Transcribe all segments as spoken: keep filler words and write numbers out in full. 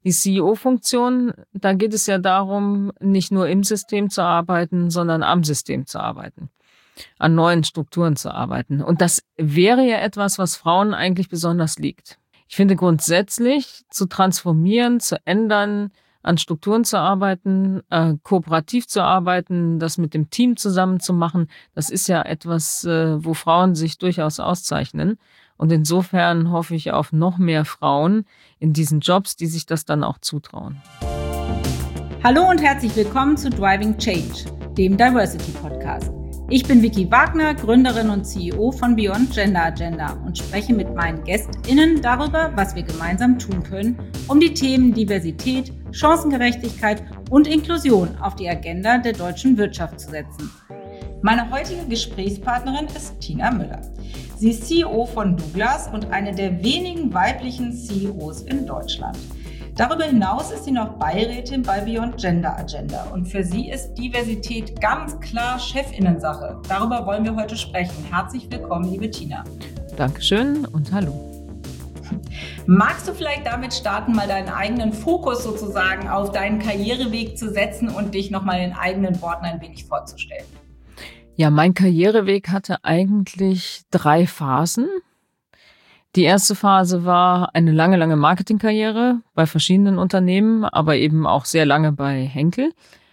Die C E O-Funktion, da geht es ja darum, nicht nur im System zu arbeiten, sondern am System zu arbeiten, an neuen Strukturen zu arbeiten. Und das wäre ja etwas, was Frauen eigentlich besonders liegt. Ich finde grundsätzlich zu transformieren, zu ändern, an Strukturen zu arbeiten, äh, kooperativ zu arbeiten, das mit dem Team zusammen zu machen, das ist ja etwas, äh, wo Frauen sich durchaus auszeichnen. Und insofern hoffe ich auf noch mehr Frauen in diesen Jobs, die sich das dann auch zutrauen. Hallo und herzlich willkommen zu Driving Change, dem Diversity Podcast. Ich bin Vicky Wagner, Gründerin und C E O von Beyond Gender Agenda und spreche mit meinen GästInnen darüber, was wir gemeinsam tun können, um die Themen Diversität, Chancengerechtigkeit und Inklusion auf die Agenda der deutschen Wirtschaft zu setzen. Meine heutige Gesprächspartnerin ist Tina Müller. Sie ist C E O von Douglas und eine der wenigen weiblichen C E Os in Deutschland. Darüber hinaus ist sie noch Beirätin bei Beyond Gender Agenda und für sie ist Diversität ganz klar Chefinnensache. Darüber wollen wir heute sprechen. Herzlich willkommen, liebe Tina. Dankeschön und hallo. Magst du vielleicht damit starten, mal deinen eigenen Fokus sozusagen auf deinen Karriereweg zu setzen und dich nochmal in eigenen Worten ein wenig vorzustellen? Ja, mein Karriereweg hatte eigentlich drei Phasen. Die erste Phase war eine lange, lange Marketingkarriere bei verschiedenen Unternehmen, aber eben auch sehr lange bei Henkel.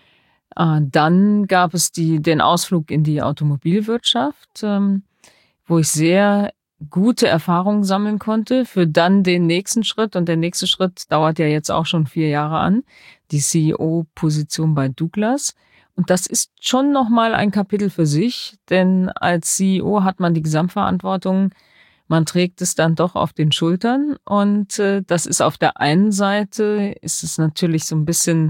Dann gab es die, den Ausflug in die Automobilwirtschaft, wo ich sehr gute Erfahrungen sammeln konnte für dann den nächsten Schritt. Und der nächste Schritt dauert ja jetzt auch schon vier Jahre an, die C E O-Position bei Douglas. Und das ist schon nochmal ein Kapitel für sich, denn als C E O hat man die Gesamtverantwortung. Man trägt es dann doch auf den Schultern und äh, das ist auf der einen Seite, ist es natürlich so ein bisschen,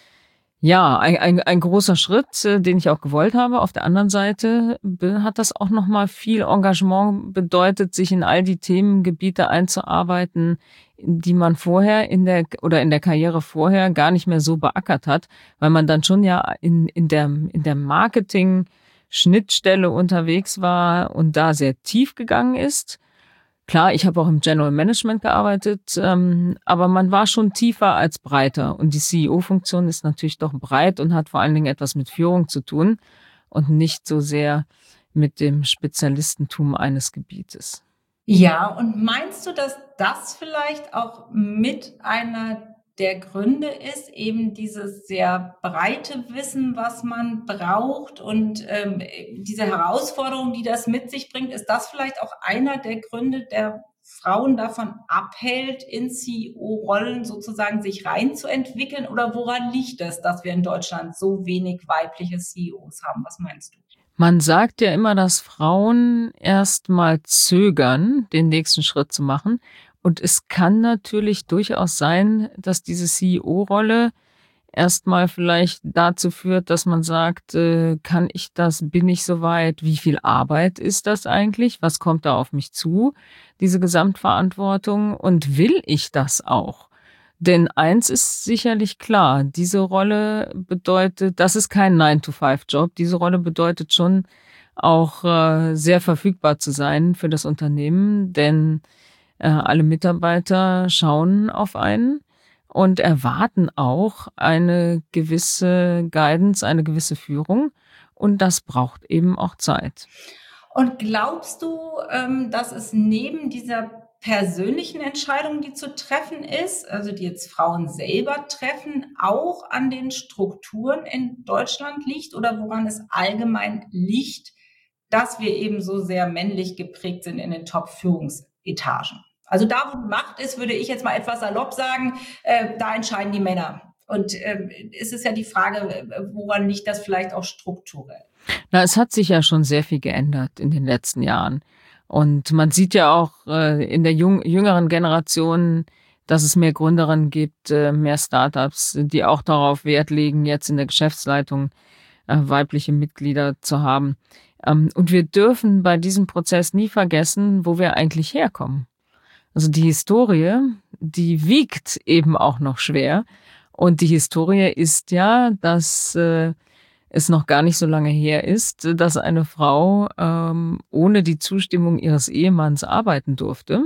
ja, ein, ein, ein großer Schritt, äh, den ich auch gewollt habe. Auf der anderen Seite hat das auch nochmal viel Engagement bedeutet, sich in all die Themengebiete einzuarbeiten, die man vorher in der oder in der Karriere vorher gar nicht mehr so beackert hat, weil man dann schon ja in, in der, in der Marketing Schnittstelle unterwegs war und da sehr tief gegangen ist. Klar, ich habe auch im General Management gearbeitet, ähm, aber man war schon tiefer als breiter. Und die C E O-Funktion ist natürlich doch breit und hat vor allen Dingen etwas mit Führung zu tun und nicht so sehr mit dem Spezialistentum eines Gebietes. Ja, und meinst du, dass das vielleicht auch mit einer der Gründe ist, eben dieses sehr breite Wissen, was man braucht und ähm, diese Herausforderung, die das mit sich bringt, ist das vielleicht auch einer der Gründe, der Frauen davon abhält, in C E O-Rollen sozusagen sich reinzuentwickeln? Oder woran liegt es, dass wir in Deutschland so wenig weibliche C E Os haben? Was meinst du? Man sagt ja immer, dass Frauen erst mal zögern, den nächsten Schritt zu machen. Und es kann natürlich durchaus sein, dass diese C E O-Rolle erstmal vielleicht dazu führt, dass man sagt, äh, kann ich das, bin ich soweit, wie viel Arbeit ist das eigentlich, was kommt da auf mich zu, diese Gesamtverantwortung und will ich das auch? Denn eins ist sicherlich klar, diese Rolle bedeutet, das ist kein nine to five Job, diese Rolle bedeutet schon auch äh, sehr verfügbar zu sein für das Unternehmen, denn alle Mitarbeiter schauen auf einen und erwarten auch eine gewisse Guidance, eine gewisse Führung. Und das braucht eben auch Zeit. Und glaubst du, dass es neben dieser persönlichen Entscheidung, die zu treffen ist, also die jetzt Frauen selber treffen, auch an den Strukturen in Deutschland liegt oder woran es allgemein liegt, dass wir eben so sehr männlich geprägt sind in den Top-Führungsetagen? Also da, wo Macht ist, würde ich jetzt mal etwas salopp sagen, äh, da entscheiden die Männer. Und äh, es ist ja die Frage, woran liegt das vielleicht auch strukturell? Na, es hat sich ja schon sehr viel geändert in den letzten Jahren. Und man sieht ja auch äh, in der jung, jüngeren Generation, dass es mehr Gründerinnen gibt, äh, mehr Startups, die auch darauf Wert legen, jetzt in der Geschäftsleitung äh, weibliche Mitglieder zu haben. Ähm, und wir dürfen bei diesem Prozess nie vergessen, wo wir eigentlich herkommen. Also die Historie, die wiegt eben auch noch schwer. Und die Historie ist ja, dass äh, es noch gar nicht so lange her ist, dass eine Frau ähm, ohne die Zustimmung ihres Ehemanns arbeiten durfte.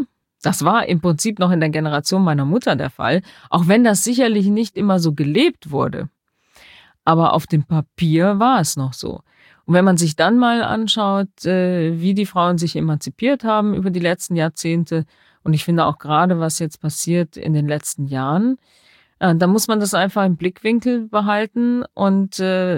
Das war im Prinzip noch in der Generation meiner Mutter der Fall, auch wenn das sicherlich nicht immer so gelebt wurde. Aber auf dem Papier war es noch so. Und wenn man sich dann mal anschaut, äh, wie die Frauen sich emanzipiert haben über die letzten Jahrzehnte, und ich finde auch gerade, was jetzt passiert in den letzten Jahren, äh, da muss man das einfach im Blickwinkel behalten. Und äh,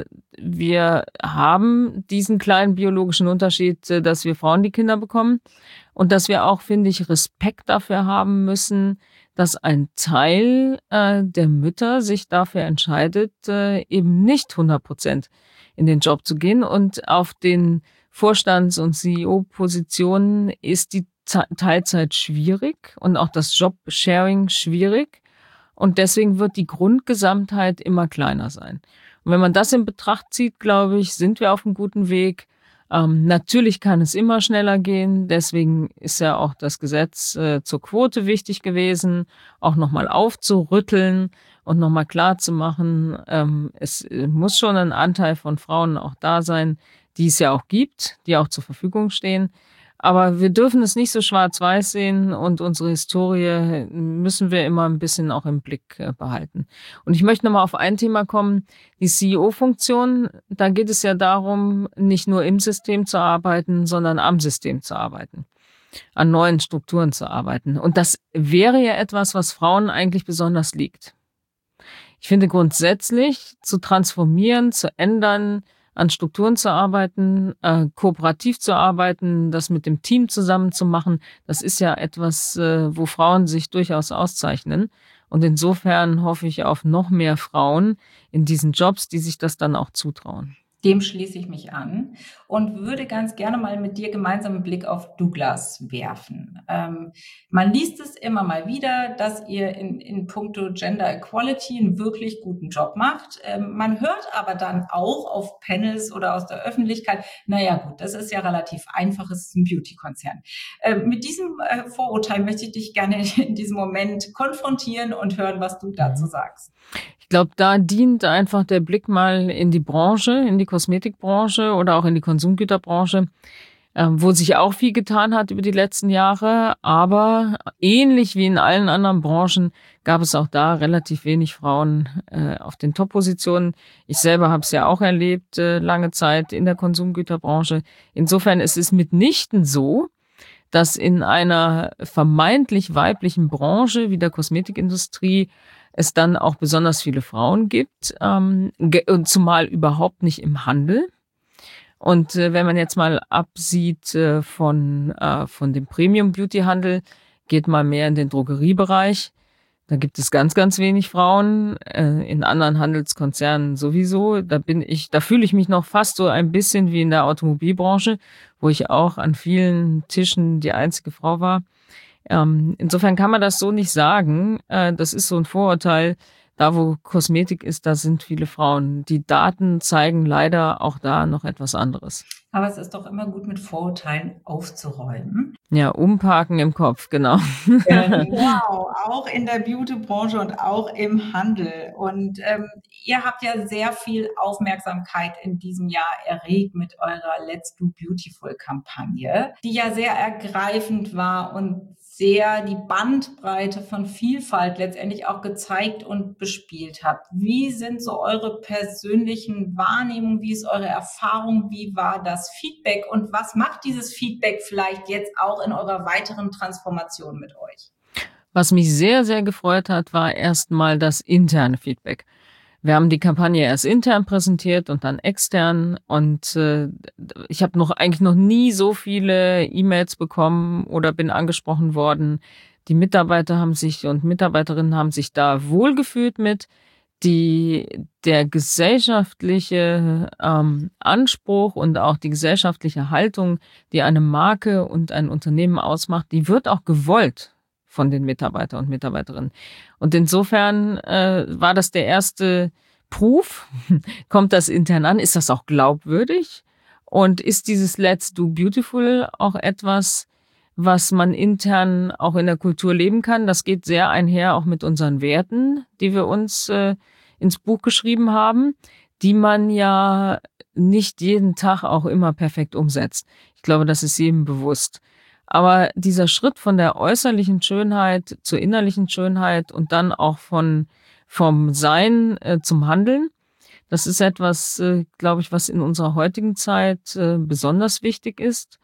wir haben diesen kleinen biologischen Unterschied, äh, dass wir Frauen die Kinder bekommen und dass wir auch, finde ich, Respekt dafür haben müssen, dass ein Teil äh, der Mütter sich dafür entscheidet, äh, eben nicht hundert Prozent in den Job zu gehen. Und auf den Vorstands- und C E O-Positionen ist die Ze- Teilzeit schwierig und auch das Job-Sharing schwierig. Und deswegen wird die Grundgesamtheit immer kleiner sein. Und wenn man das in Betracht zieht, glaube ich, sind wir auf einem guten Weg. Ähm, natürlich kann es immer schneller gehen. Deswegen ist ja auch das Gesetz äh, zur Quote wichtig gewesen, auch nochmal aufzurütteln und nochmal klarzumachen, ähm, es äh, muss schon ein Anteil von Frauen auch da sein, die es ja auch gibt, die auch zur Verfügung stehen. Aber wir dürfen es nicht so schwarz-weiß sehen und unsere Historie müssen wir immer ein bisschen auch im Blick äh, behalten. Und ich möchte nochmal auf ein Thema kommen, die C E O-Funktion. Da geht es ja darum, nicht nur im System zu arbeiten, sondern am System zu arbeiten, an neuen Strukturen zu arbeiten. Und das wäre ja etwas, was Frauen eigentlich besonders liegt. Ich finde grundsätzlich zu transformieren, zu ändern, an Strukturen zu arbeiten, äh, kooperativ zu arbeiten, das mit dem Team zusammen zu machen, das ist ja etwas, äh, wo Frauen sich durchaus auszeichnen. Und insofern hoffe ich auf noch mehr Frauen in diesen Jobs, die sich das dann auch zutrauen. Dem schließe ich mich an und würde ganz gerne mal mit dir gemeinsam einen Blick auf Douglas werfen. Ähm, man liest es immer mal wieder, dass ihr in, in puncto Gender Equality einen wirklich guten Job macht. Ähm, man hört aber dann auch auf Panels oder aus der Öffentlichkeit, naja gut, das ist ja relativ einfach, es ist ein Beauty-Konzern. Ähm, mit diesem äh, Vorurteil möchte ich dich gerne in diesem Moment konfrontieren und hören, was du dazu sagst. Ich glaube, da dient einfach der Blick mal in die Branche, in die Kosmetikbranche oder auch in die Konsumgüterbranche, äh, wo sich auch viel getan hat über die letzten Jahre. Aber ähnlich wie in allen anderen Branchen gab es auch da relativ wenig Frauen äh, auf den Top-Positionen. Ich selber habe es ja auch erlebt, äh, lange Zeit in der Konsumgüterbranche. Insofern ist es mitnichten so, dass in einer vermeintlich weiblichen Branche wie der Kosmetikindustrie es dann auch besonders viele Frauen gibt, ähm, und zumal überhaupt nicht im Handel. Und äh, wenn man jetzt mal absieht äh, von, äh, von dem Premium-Beauty-Handel, geht mal mehr in den Drogeriebereich. Da gibt es ganz, ganz wenig Frauen, äh, in anderen Handelskonzernen sowieso. Da bin ich, da fühle ich mich noch fast so ein bisschen wie in der Automobilbranche, wo ich auch an vielen Tischen die einzige Frau war. Ähm, insofern kann man das so nicht sagen. Äh, das ist so ein Vorurteil. Da, wo Kosmetik ist, da sind viele Frauen. Die Daten zeigen leider auch da noch etwas anderes. Aber es ist doch immer gut, mit Vorurteilen aufzuräumen. Ja, umparken im Kopf, genau. Genau, auch in der Beauty-Branche und auch im Handel. Und ähm, ihr habt ja sehr viel Aufmerksamkeit in diesem Jahr erregt mit eurer Let's Do Beautiful-Kampagne, die ja sehr ergreifend war und sehr die Bandbreite von Vielfalt letztendlich auch gezeigt und bespielt hat. Wie sind so eure persönlichen Wahrnehmungen? Wie ist eure Erfahrung? Wie war das Feedback? Und was macht dieses Feedback vielleicht jetzt auch in eurer weiteren Transformation mit euch? Was mich sehr, sehr gefreut hat, war erstmal das interne Feedback. Wir haben die Kampagne erst intern präsentiert und dann extern und äh, ich habe noch eigentlich noch nie so viele E-Mails bekommen oder bin angesprochen worden. Die Mitarbeiter haben sich und Mitarbeiterinnen haben sich da wohlgefühlt mit. Die, der gesellschaftliche ähm, Anspruch und auch die gesellschaftliche Haltung, die eine Marke und ein Unternehmen ausmacht, die wird auch gewollt von den Mitarbeitern und Mitarbeiterinnen. Und insofern äh, war das der erste Proof. Kommt das intern an? Ist das auch glaubwürdig? Und ist dieses Let's Do Beautiful auch etwas, was man intern auch in der Kultur leben kann? Das geht sehr einher auch mit unseren Werten, die wir uns äh, ins Buch geschrieben haben, die man ja nicht jeden Tag auch immer perfekt umsetzt. Ich glaube, das ist jedem bewusst. Aber dieser Schritt von der äußerlichen Schönheit zur innerlichen Schönheit und dann auch von vom Sein äh, zum Handeln, das ist etwas, äh, glaube ich, was in unserer heutigen Zeit äh, besonders wichtig ist.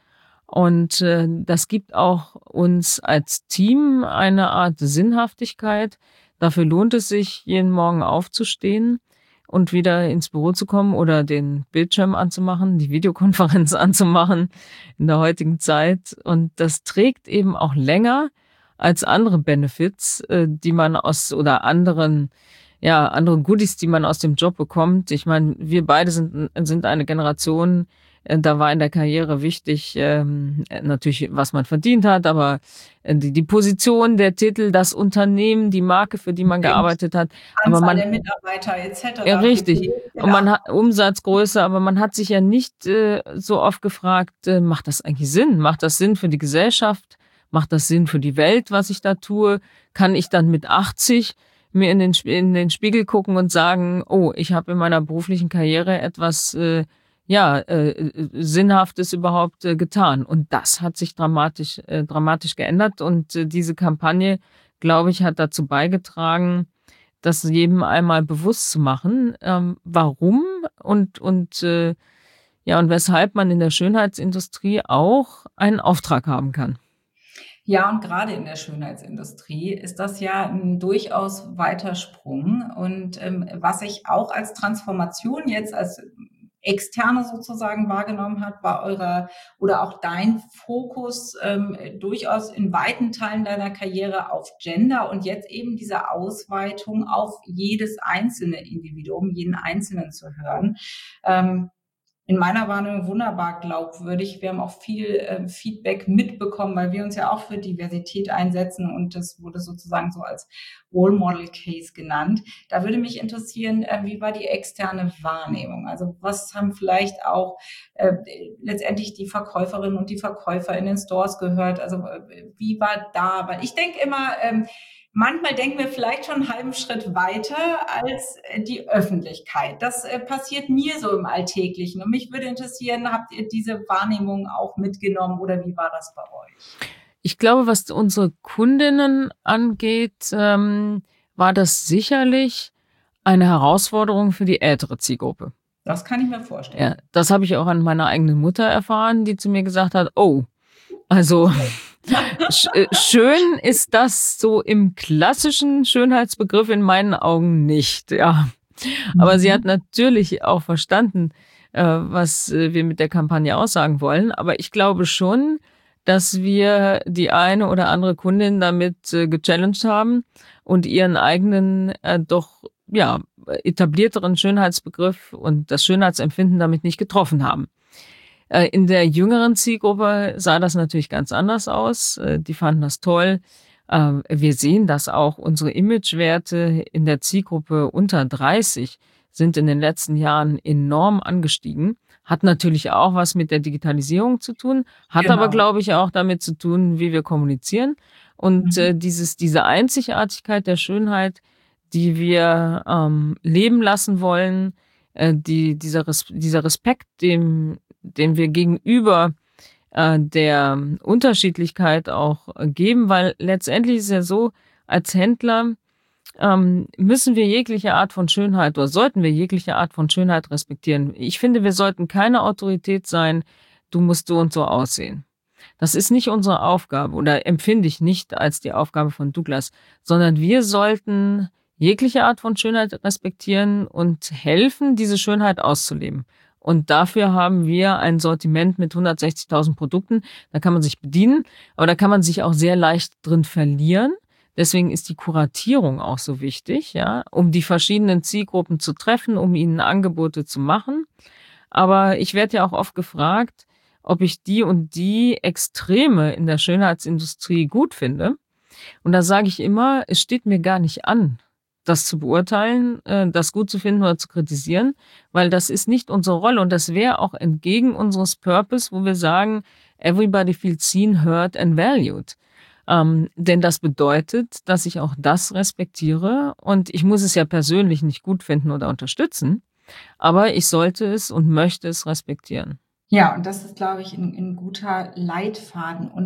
Und äh, das gibt auch uns als Team eine Art Sinnhaftigkeit. Dafür lohnt es sich, jeden Morgen aufzustehen und wieder ins Büro zu kommen oder den Bildschirm anzumachen, die Videokonferenz anzumachen in der heutigen Zeit. Und das trägt eben auch länger als andere Benefits, äh, die man aus oder anderen ja, andere Goodies, die man aus dem Job bekommt. Ich meine, wir beide sind sind eine Generation, äh, da war in der Karriere wichtig, ähm, natürlich, was man verdient hat, aber äh, die, die Position, der Titel, das Unternehmen, die Marke, für die man gearbeitet hat. Aber Anzahl man, der Mitarbeiter et cetera. ja, richtig. Ja. Und man hat Umsatzgröße, aber man hat sich ja nicht äh, so oft gefragt, äh, macht das eigentlich Sinn? Macht das Sinn für die Gesellschaft? Macht das Sinn für die Welt, was ich da tue? Kann ich dann mit achtzig mir in den, in den Spiegel gucken und sagen, oh, ich habe in meiner beruflichen Karriere etwas äh, ja äh, Sinnhaftes überhaupt äh, getan. Und das hat sich dramatisch äh, dramatisch geändert. Und äh, diese Kampagne, glaube ich, hat dazu beigetragen, das jedem einmal bewusst zu machen, ähm, warum und und äh, ja und weshalb man in der Schönheitsindustrie auch einen Auftrag haben kann. Ja, und gerade in der Schönheitsindustrie ist das ja ein durchaus weiter Sprung. Und ähm, was ich auch als Transformation jetzt als Externe sozusagen wahrgenommen hat, war eurer oder auch dein Fokus ähm, durchaus in weiten Teilen deiner Karriere auf Gender und jetzt eben diese Ausweitung auf jedes einzelne Individuum, jeden Einzelnen zu hören. Ähm, in meiner Wahrnehmung wunderbar glaubwürdig. Wir haben auch viel äh, Feedback mitbekommen, weil wir uns ja auch für Diversität einsetzen und das wurde sozusagen so als Role Model Case genannt. Da würde mich interessieren, äh, wie war die externe Wahrnehmung? Also was haben vielleicht auch äh, letztendlich die Verkäuferinnen und die Verkäufer in den Stores gehört? Also äh, wie war da? Weil ich denke immer, ähm, manchmal denken wir vielleicht schon einen halben Schritt weiter als die Öffentlichkeit. Das äh, passiert mir so im Alltäglichen. Und mich würde interessieren, habt ihr diese Wahrnehmung auch mitgenommen oder wie war das bei euch? Ich glaube, was unsere Kundinnen angeht, ähm, war das sicherlich eine Herausforderung für die ältere Zielgruppe. Das kann ich mir vorstellen. Ja, das habe ich auch an meiner eigenen Mutter erfahren, die zu mir gesagt hat, oh, also schön ist das so im klassischen Schönheitsbegriff in meinen Augen nicht, ja. Aber mhm. sie hat natürlich auch verstanden, äh, was wir mit der Kampagne aussagen wollen. Aber ich glaube schon, dass wir die eine oder andere Kundin damit äh, gechallenged haben und ihren eigenen, äh, doch ja etablierteren Schönheitsbegriff und das Schönheitsempfinden damit nicht getroffen haben. In der jüngeren Zielgruppe sah das natürlich ganz anders aus. Die fanden das toll. Wir sehen das auch. Unsere Imagewerte in der Zielgruppe unter dreißig sind in den letzten Jahren enorm angestiegen. Hat natürlich auch was mit der Digitalisierung zu tun, hat genau. aber, glaube ich, auch damit zu tun, wie wir kommunizieren. Und mhm. dieses, diese Einzigartigkeit der Schönheit, die wir ähm, leben lassen wollen, äh, die, dieser, Res- dieser Respekt, dem den wir gegenüber äh, der Unterschiedlichkeit auch äh, geben, weil letztendlich ist es ja so, als Händler ähm, müssen wir jegliche Art von Schönheit oder sollten wir jegliche Art von Schönheit respektieren. Ich finde, wir sollten keine Autorität sein, du musst so und so aussehen. Das ist nicht unsere Aufgabe oder empfinde ich nicht als die Aufgabe von Douglas, sondern wir sollten jegliche Art von Schönheit respektieren und helfen, diese Schönheit auszuleben. Und dafür haben wir ein Sortiment mit hundertsechzigtausend Produkten. Da kann man sich bedienen, aber da kann man sich auch sehr leicht drin verlieren. Deswegen ist die Kuratierung auch so wichtig, ja, um die verschiedenen Zielgruppen zu treffen, um ihnen Angebote zu machen. Aber ich werde ja auch oft gefragt, ob ich die und die Extreme in der Schönheitsindustrie gut finde. Und da sage ich immer, es steht mir gar nicht an, das zu beurteilen, das gut zu finden oder zu kritisieren, weil das ist nicht unsere Rolle und das wäre auch entgegen unseres Purpose, wo wir sagen, everybody feels seen, heard and valued. Ähm, denn das bedeutet, dass ich auch das respektiere und ich muss es ja persönlich nicht gut finden oder unterstützen, aber ich sollte es und möchte es respektieren. Ja, und das ist, glaube ich, ein, ein guter Leitfaden. Und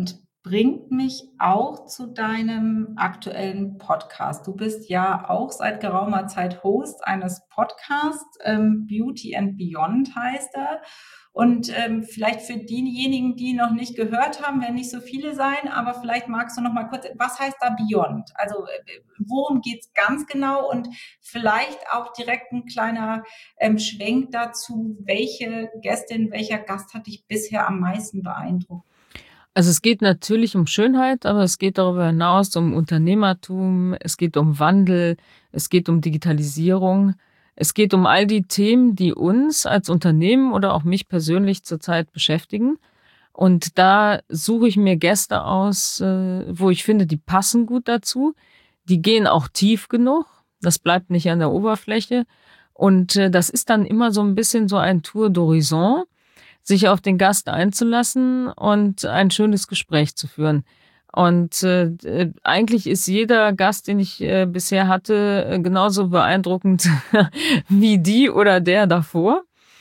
bringt mich auch zu deinem aktuellen Podcast. Du bist ja auch seit geraumer Zeit Host eines Podcasts, ähm, Beauty and Beyond heißt er. Und ähm, vielleicht für diejenigen, die noch nicht gehört haben, werden nicht so viele sein, aber vielleicht magst du noch mal kurz, was heißt da Beyond? Also äh, worum geht's ganz genau? Und vielleicht auch direkt ein kleiner ähm, Schwenk dazu, welche Gästin, welcher Gast hat dich bisher am meisten beeindruckt? Also es geht natürlich um Schönheit, aber es geht darüber hinaus um Unternehmertum, es geht um Wandel, es geht um Digitalisierung, es geht um all die Themen, die uns als Unternehmen oder auch mich persönlich zurzeit beschäftigen. Und da suche ich mir Gäste aus, äh, wo ich finde, die passen gut dazu. Die gehen auch tief genug. Das bleibt nicht an der Oberfläche. Und äh, das ist dann immer so ein bisschen so ein Tour d'horizon, sich auf den Gast einzulassen und ein schönes Gespräch zu führen. Und äh, eigentlich ist jeder Gast, den ich äh, bisher hatte, äh, genauso beeindruckend wie die oder der davor.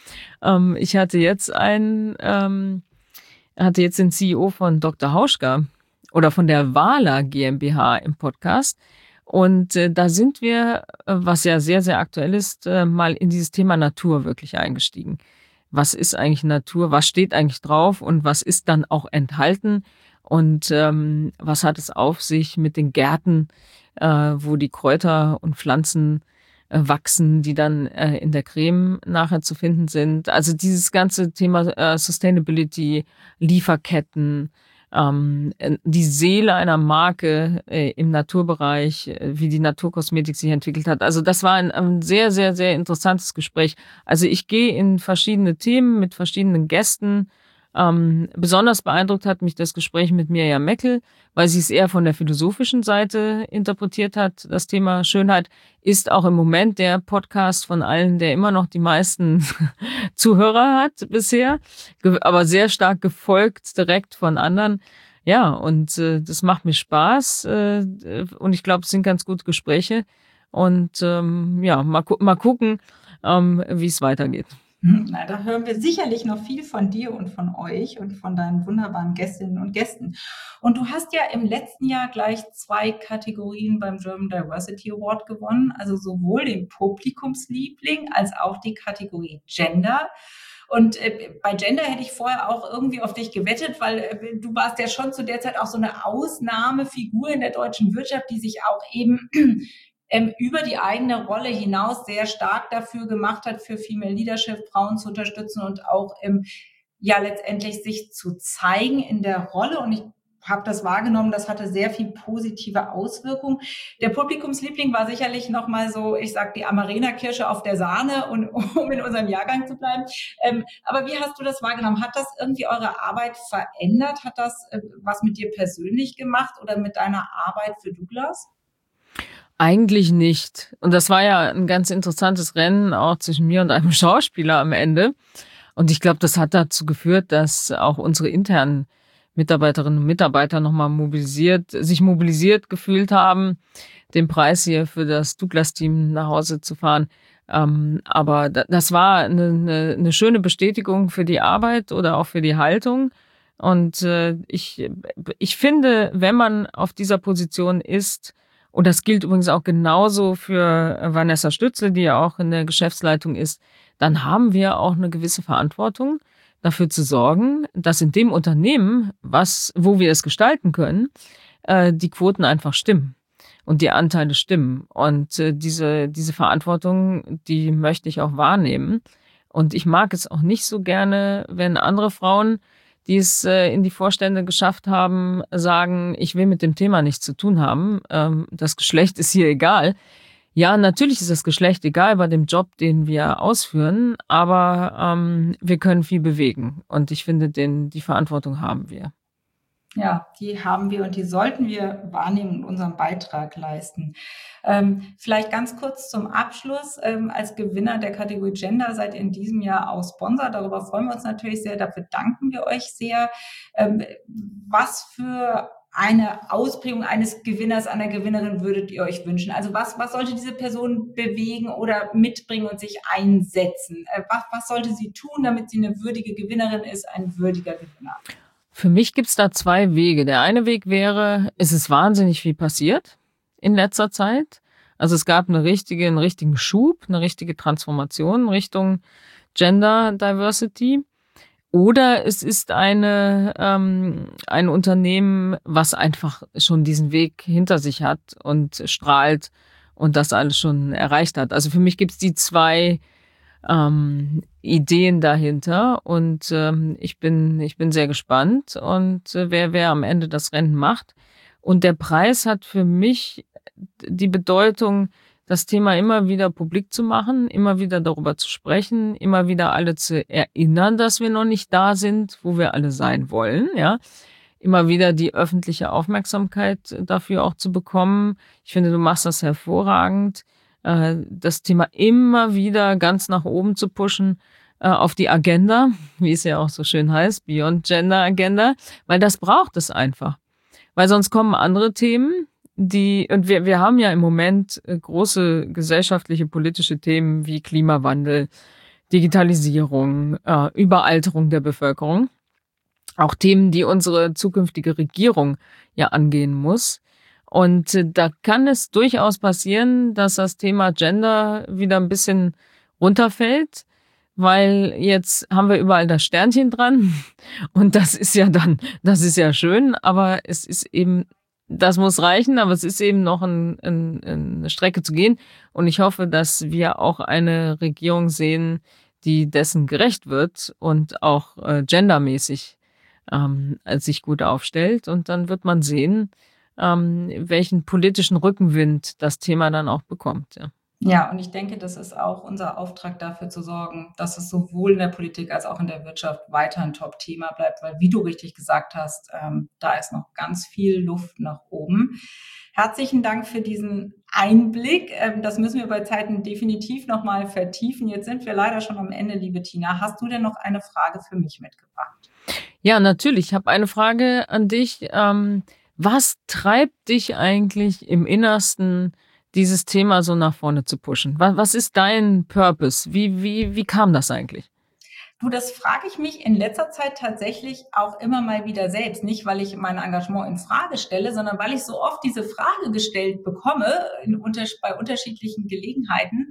Ähm, ich hatte jetzt einen, ähm, hatte jetzt den C E O von Doktor Hauschka oder von der Wahler GmbH im Podcast. Und äh, da sind wir, äh, was ja sehr, sehr aktuell ist, äh, mal in dieses Thema Natur wirklich eingestiegen. Was ist eigentlich Natur? Was steht eigentlich drauf? Und was ist dann auch enthalten? Und ähm, was hat es auf sich mit den Gärten, äh, wo die Kräuter und Pflanzen äh, wachsen, die dann äh, in der Creme nachher zu finden sind? Also dieses ganze Thema äh, Sustainability, Lieferketten, ähm, die Seele einer Marke äh, im Naturbereich, äh, wie die Naturkosmetik sich entwickelt hat. Also das war ein, ein sehr, sehr, sehr interessantes Gespräch. Also ich gehe in verschiedene Themen mit verschiedenen Gästen. Ähm, besonders beeindruckt hat mich das Gespräch mit Mirjam Meckel, weil sie es eher von der philosophischen Seite interpretiert hat. Das Thema Schönheit ist auch im Moment der Podcast von allen, der immer noch die meisten Zuhörer hat bisher, aber sehr stark gefolgt direkt von anderen. Ja, und äh, das macht mir Spaß äh, und ich glaube, es sind ganz gute Gespräche und ähm, ja, mal, gu- mal gucken, ähm, wie es weitergeht. Na, da hören wir sicherlich noch viel von dir und von euch und von deinen wunderbaren Gästinnen und Gästen. Und du hast ja im letzten Jahr gleich zwei Kategorien beim German Diversity Award gewonnen, also sowohl den Publikumsliebling als auch die Kategorie Gender. Und äh, bei Gender hätte ich vorher auch irgendwie auf dich gewettet, weil äh, du warst ja schon zu der Zeit auch so eine Ausnahmefigur in der deutschen Wirtschaft, die sich auch eben ähm, über die eigene Rolle hinaus sehr stark dafür gemacht hat, für Female Leadership Frauen zu unterstützen und auch ähm, ja letztendlich sich zu zeigen in der Rolle. Und ich habe das wahrgenommen, das hatte sehr viel positive Auswirkungen. Der Publikumsliebling war sicherlich nochmal so, ich sag die Amarena-Kirsche auf der Sahne, und, um in unserem Jahrgang zu bleiben. Ähm, aber wie hast du das wahrgenommen? Hat das irgendwie eure Arbeit verändert? Hat das äh, was mit dir persönlich gemacht oder mit deiner Arbeit für Douglas? Eigentlich nicht. Und das war ja ein ganz interessantes Rennen auch zwischen mir und einem Schauspieler am Ende. Und ich glaube, das hat dazu geführt, dass auch unsere internen Mitarbeiterinnen und Mitarbeiter nochmal mobilisiert, sich mobilisiert gefühlt haben, den Preis hier für das Douglas-Team nach Hause zu fahren. Ähm, aber das war eine, eine, eine schöne Bestätigung für die Arbeit oder auch für die Haltung. Und äh, ich, ich finde, wenn man auf dieser Position ist, und das gilt übrigens auch genauso für Vanessa Stützle, die ja auch in der Geschäftsleitung ist, dann haben wir auch eine gewisse Verantwortung, dafür zu sorgen, dass in dem Unternehmen, was, wo wir es gestalten können, äh, die Quoten einfach stimmen und die Anteile stimmen. Und äh, diese, diese Verantwortung, die möchte ich auch wahrnehmen. Und ich mag es auch nicht so gerne, wenn andere Frauen, die es äh, in die Vorstände geschafft haben, sagen, ich will mit dem Thema nichts zu tun haben. Ähm, das Geschlecht ist hier egal. Ja, natürlich ist das Geschlecht egal bei dem Job, den wir ausführen, aber ähm, wir können viel bewegen. Und ich finde, den, die Verantwortung haben wir. Ja, die haben wir und die sollten wir wahrnehmen und unseren Beitrag leisten. Ähm, vielleicht ganz kurz zum Abschluss. Ähm, als Gewinner der Kategorie Gender seid ihr in diesem Jahr auch Sponsor. Darüber freuen wir uns natürlich sehr. Dafür danken wir euch sehr. Ähm, was für eine Ausprägung eines Gewinners, einer Gewinnerin würdet ihr euch wünschen? Also was, was sollte diese Person bewegen oder mitbringen und sich einsetzen? Äh, was, was sollte sie tun, damit sie eine würdige Gewinnerin ist, ein würdiger Gewinner? Für mich gibt's da zwei Wege. Der eine Weg wäre, es ist wahnsinnig viel passiert in letzter Zeit. Also es gab eine richtige, einen richtigen Schub, eine richtige Transformation Richtung Gender Diversity. Oder es ist eine ähm, ein Unternehmen, was einfach schon diesen Weg hinter sich hat und strahlt und das alles schon erreicht hat. Also für mich gibt's die zwei ähm, Ideen dahinter und ähm, ich bin ich bin sehr gespannt und äh, wer wer am Ende das Rennen macht. Und der Preis hat für mich die Bedeutung, das Thema immer wieder publik zu machen, immer wieder darüber zu sprechen, immer wieder alle zu erinnern, dass wir noch nicht da sind, wo wir alle sein wollen, ja. Immer wieder die öffentliche Aufmerksamkeit dafür auch zu bekommen. Ich finde, du machst das hervorragend. Das Thema immer wieder ganz nach oben zu pushen, auf die Agenda, wie es ja auch so schön heißt, Beyond Gender Agenda, weil das braucht es einfach. Weil sonst kommen andere Themen, die, und wir, wir haben ja im Moment große gesellschaftliche, politische Themen wie Klimawandel, Digitalisierung, Überalterung der Bevölkerung. Auch Themen, die unsere zukünftige Regierung ja angehen muss. Und da kann es durchaus passieren, dass das Thema Gender wieder ein bisschen runterfällt, weil jetzt haben wir überall das Sternchen dran und das ist ja dann, das ist ja schön, aber es ist eben, das muss reichen, aber es ist eben noch ein, ein, eine Strecke zu gehen und ich hoffe, dass wir auch eine Regierung sehen, die dessen gerecht wird und auch äh, gendermäßig ähm, sich gut aufstellt und dann wird man sehen, Ähm, welchen politischen Rückenwind das Thema dann auch bekommt. Ja. Ja, und ich denke, das ist auch unser Auftrag, dafür zu sorgen, dass es sowohl in der Politik als auch in der Wirtschaft weiter ein Top-Thema bleibt, weil, wie du richtig gesagt hast, ähm, da ist noch ganz viel Luft nach oben. Herzlichen Dank für diesen Einblick. Ähm, das müssen wir bei Zeiten definitiv nochmal vertiefen. Jetzt sind wir leider schon am Ende, liebe Tina. Hast du denn noch eine Frage für mich mitgebracht? Ja, natürlich. Ich habe eine Frage an dich. Ähm, Was treibt dich eigentlich im Innersten, dieses Thema so nach vorne zu pushen? Was, was ist dein Purpose? Wie, wie, wie kam das eigentlich? Du, das frage ich mich in letzter Zeit tatsächlich auch immer mal wieder selbst. Nicht, weil ich mein Engagement in Frage stelle, sondern weil ich so oft diese Frage gestellt bekomme in unter, bei unterschiedlichen Gelegenheiten.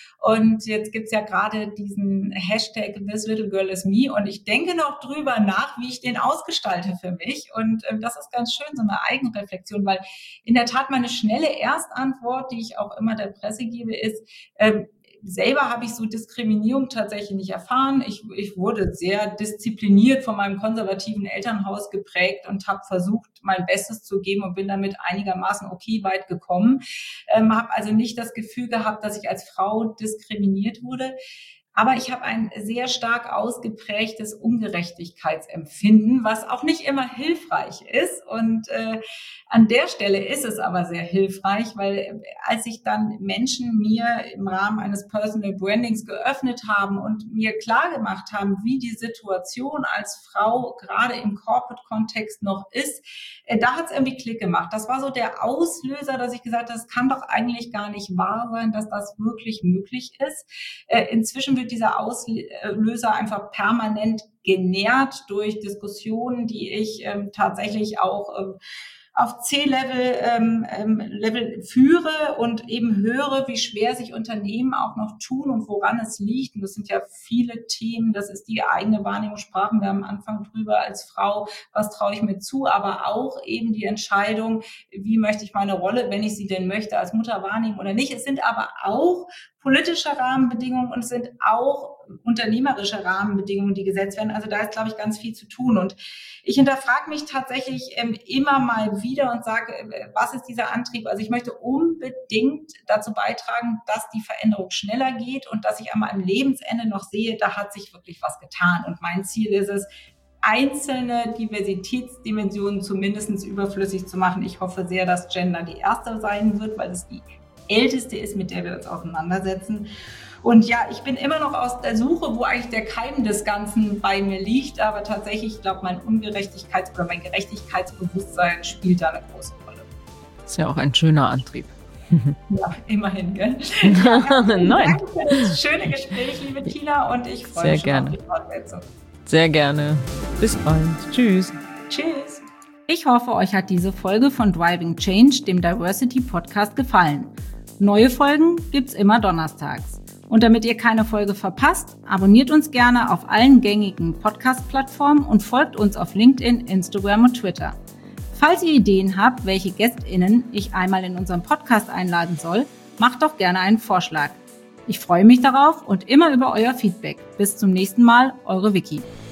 Und jetzt gibt's ja gerade diesen Hashtag This Little Girl is Me und ich denke noch drüber nach, wie ich den ausgestalte für mich. Und äh, das ist ganz schön, so eine Eigenreflexion, weil in der Tat meine schnelle Erstantwort, die ich auch immer der Presse gebe, ist, äh, selber habe ich so Diskriminierung tatsächlich nicht erfahren. Ich, ich wurde sehr diszipliniert von meinem konservativen Elternhaus geprägt und habe versucht, mein Bestes zu geben und bin damit einigermaßen okay weit gekommen. Ähm, habe also nicht das Gefühl gehabt, dass ich als Frau diskriminiert wurde. Aber ich habe ein sehr stark ausgeprägtes Ungerechtigkeitsempfinden, was auch nicht immer hilfreich ist. Und äh, an der Stelle ist es aber sehr hilfreich, weil äh, als sich dann Menschen mir im Rahmen eines Personal Brandings geöffnet haben und mir klar gemacht haben, wie die Situation als Frau gerade im Corporate-Kontext noch ist, äh, da hat es irgendwie Klick gemacht. Das war so der Auslöser, dass ich gesagt habe, das kann doch eigentlich gar nicht wahr sein, dass das wirklich möglich ist. Äh, inzwischen wird dieser Auslöser einfach permanent genährt durch Diskussionen, die ich ähm, tatsächlich auch ähm, auf C-Level ähm, ähm, Level führe und eben höre, wie schwer sich Unternehmen auch noch tun und woran es liegt. Und das sind ja viele Themen, das ist die eigene Wahrnehmung, sprachen wir am Anfang drüber als Frau, was traue ich mir zu, aber auch eben die Entscheidung, wie möchte ich meine Rolle, wenn ich sie denn möchte, als Mutter wahrnehmen oder nicht. Es sind aber auch politische Rahmenbedingungen und es sind auch unternehmerische Rahmenbedingungen, die gesetzt werden. Also da ist, glaube ich, ganz viel zu tun. Und ich hinterfrage mich tatsächlich ähm, immer mal wieder und sage, äh, was ist dieser Antrieb? Also ich möchte unbedingt dazu beitragen, dass die Veränderung schneller geht und dass ich an meinem Lebensende noch sehe, da hat sich wirklich was getan. Und mein Ziel ist es, einzelne Diversitätsdimensionen zumindest überflüssig zu machen. Ich hoffe sehr, dass Gender die erste sein wird, weil es die älteste ist, mit der wir uns auseinandersetzen. Und ja, ich bin immer noch aus der Suche, wo eigentlich der Keim des Ganzen bei mir liegt. Aber tatsächlich, ich glaube, mein Ungerechtigkeits- oder mein Gerechtigkeitsbewusstsein spielt da eine große Rolle. Das ist ja auch ein schöner Antrieb. Ja, immerhin, gell? Nein. Danke für das schöne Gespräch, liebe Tina. Und ich freue Sehr mich schon gerne. auf die Fortsetzung. Sehr gerne. Bis bald. Tschüss. Tschüss. Ich hoffe, euch hat diese Folge von Driving Change, dem Diversity Podcast, gefallen. Neue Folgen gibt's immer donnerstags. Und damit ihr keine Folge verpasst, abonniert uns gerne auf allen gängigen Podcast-Plattformen und folgt uns auf LinkedIn, Instagram und Twitter. Falls ihr Ideen habt, welche GästInnen ich einmal in unserem Podcast einladen soll, macht doch gerne einen Vorschlag. Ich freue mich darauf und immer über euer Feedback. Bis zum nächsten Mal, eure Vicky.